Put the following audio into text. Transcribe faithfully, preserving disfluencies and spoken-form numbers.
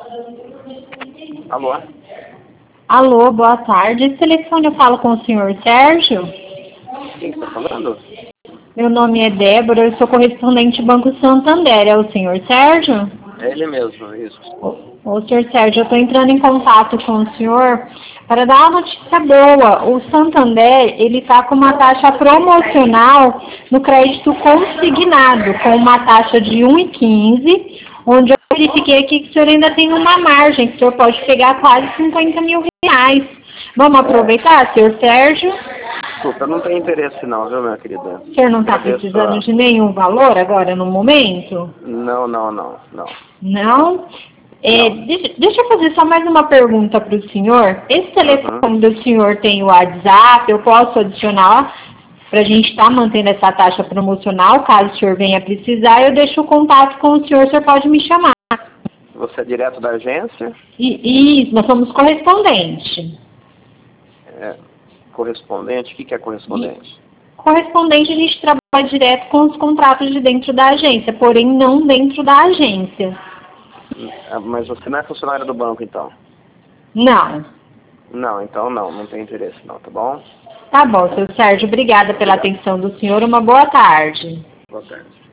Alô? Alô, boa tarde. Esse telefone eu falo com o senhor Sérgio? Quem que tá falando? Meu nome é Débora, eu sou correspondente do Banco Santander. É o senhor Sérgio? É ele mesmo, isso. Ô, ô senhor Sérgio, eu estou entrando em contato com o senhor para dar uma notícia boa. O Santander, ele está com uma taxa promocional no crédito consignado, com uma taxa de um vírgula quinze, onde eu verifiquei aqui que o senhor ainda tem uma margem, que o senhor pode pegar quase cinquenta mil reais. Vamos aproveitar, senhor Sérgio? Desculpa, não tem interesse não, viu, minha querida? O senhor não está Agradeço precisando a- de nenhum valor agora, no momento? Não, não, não, não. Não? É, Não. deixa, deixa eu fazer só mais uma pergunta para o senhor. Esse telefone Uhum. do senhor tem o WhatsApp, eu posso adicionar para a gente estar mantendo essa taxa promocional, caso o senhor venha precisar, eu deixo o contato com o senhor, o senhor pode me chamar. Você é direto da agência? E, isso, nós somos correspondente. É, correspondente? O que que é correspondente? Correspondente, a gente trabalha direto com os contratos de dentro da agência, porém não dentro da agência. Ah, Mas você não é funcionário do banco, então? Não. Não, então não, não tem interesse não, tá bom? Tá bom, seu Sérgio, obrigada pela Obrigado. atenção do senhor, uma boa tarde. Boa tarde.